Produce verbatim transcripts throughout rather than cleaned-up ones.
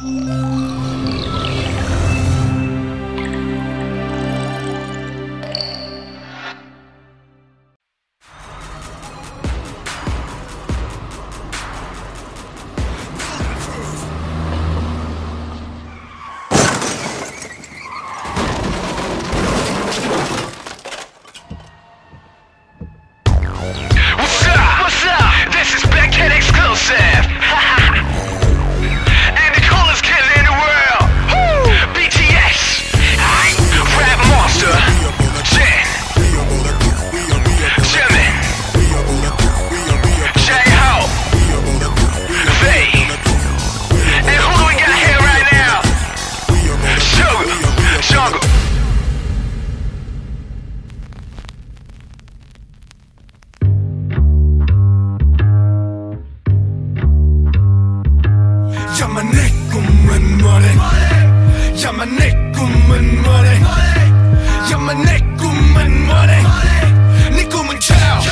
야만 내 꿈은 뭐래 야만 내 꿈은 뭐래 야만 내 꿈은 뭐래 네 꿈은 child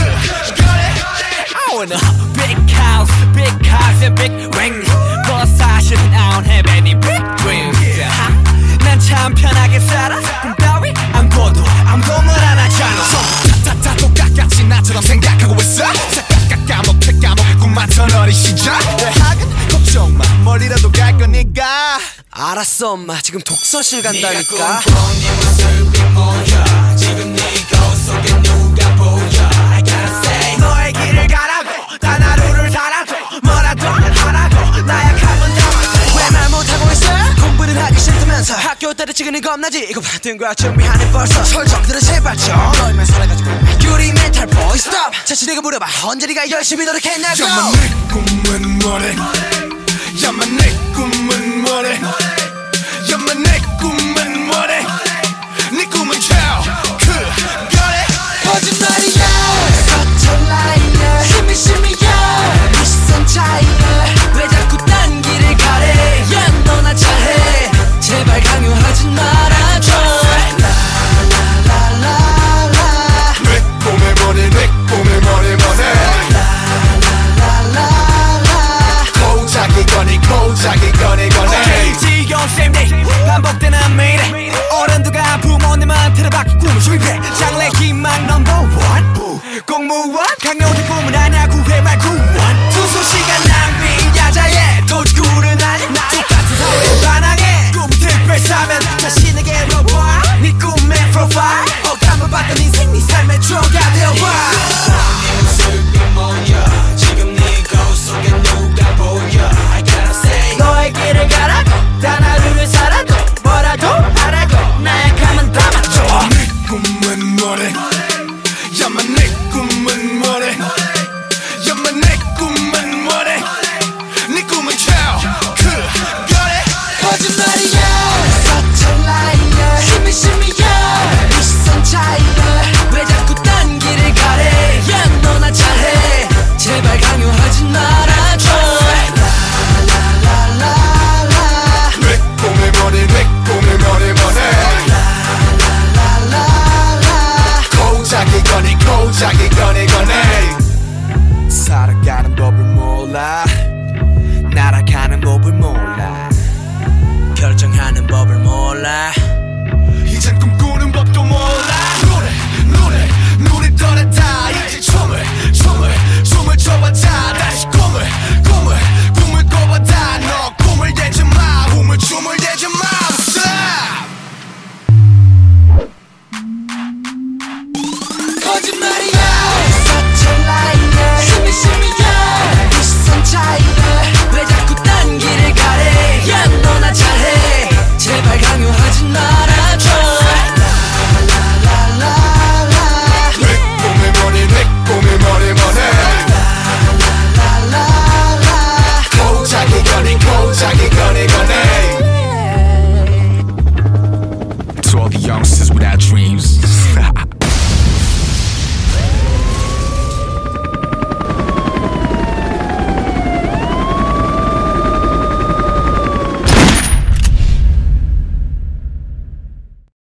I want a big house, big cars and big ring But 사실은 I don't have any big dreams 난 참 편하게 살아 꿈 따위 안 꿔도 아무것도 안 하잖아 다다 똑같이 나처럼 생각하고 있어 싹 까먹게 까먹게 꿈 많던 어린 시절 대학은 걱정 마 멀리라도 갈 거니까 알았어 엄마 지금 독서실 간다니까 네가 꿈꿔 네 모습이 보여 지금 네 거울 속에 누가 보여 I gotta say 너의 길을 가라고 단 하루를 살아도 뭐라도 하라고 나약함은 담아줘 왜 말 못하고 있어 공부를 하기 싫다면서 학교 때려치기는 겁나지 이거 받은 거야 준비하는 벌써 설정들은 제발 좀 너희만 살아가지고 유리 멘탈 보이 스톱 자신에게 물어봐 언제 네가 열심히 노력했냐고 야만 내 꿈은 뭐래 야만 내 꿈은